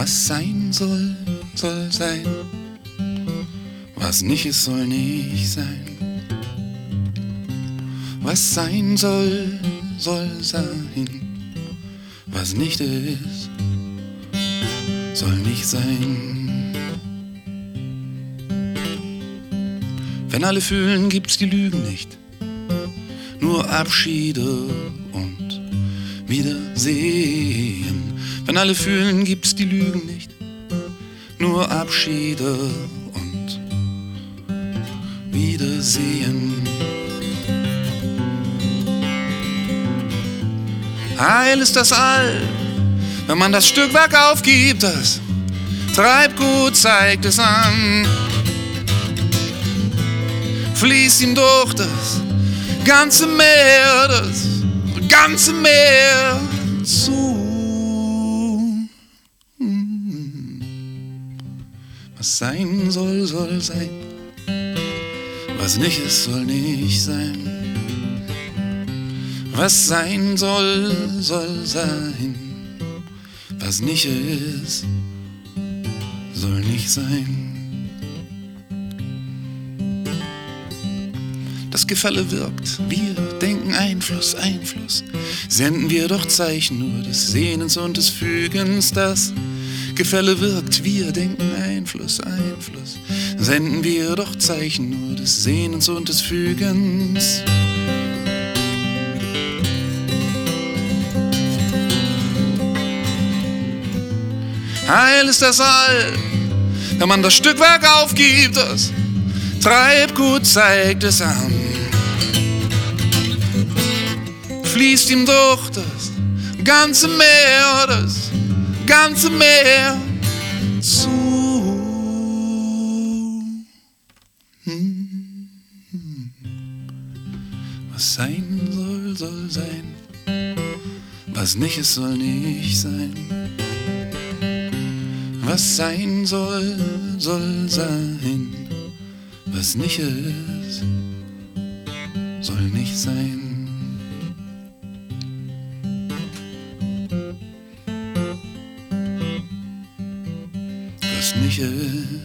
Was sein soll, soll sein. Was nicht ist, soll nicht sein. Was sein soll, soll sein. Was nicht ist, soll nicht sein. Wenn alle fühlen, gibt's die Lügen nicht. Nur Abschiede und Wiedersehen. Wenn alle fühlen, gibt's die Lügen nicht. Nur Abschiede und Wiedersehen. Heil ist das All, wenn man das Stückwerk aufgibt, das Treibgut zeigt es an. Fließt ihm durch das ganze Meer zu. Was sein soll, soll sein. Was nicht ist, soll nicht sein. Was sein soll, soll sein. Was nicht ist, soll nicht sein. Das Gefälle wirkt, wir denken Einfluss, Einfluss. Senden wir doch Zeichen nur des Sehnens und des Fügens. Das Gefälle wirkt, wir denken Einfluss, Einfluss. Senden wir doch Zeichen nur des Sehnens und des Fügens. Heil ist das All, wenn man das Stückwerk aufgibt, das Treibgut zeigt es an. Fließt ihm durch das ganze Meer zu. Was sein soll, soll sein. Was nicht ist, soll nicht sein. Was sein soll, soll sein. Was nicht ist, soll nicht sein. Was nicht ist,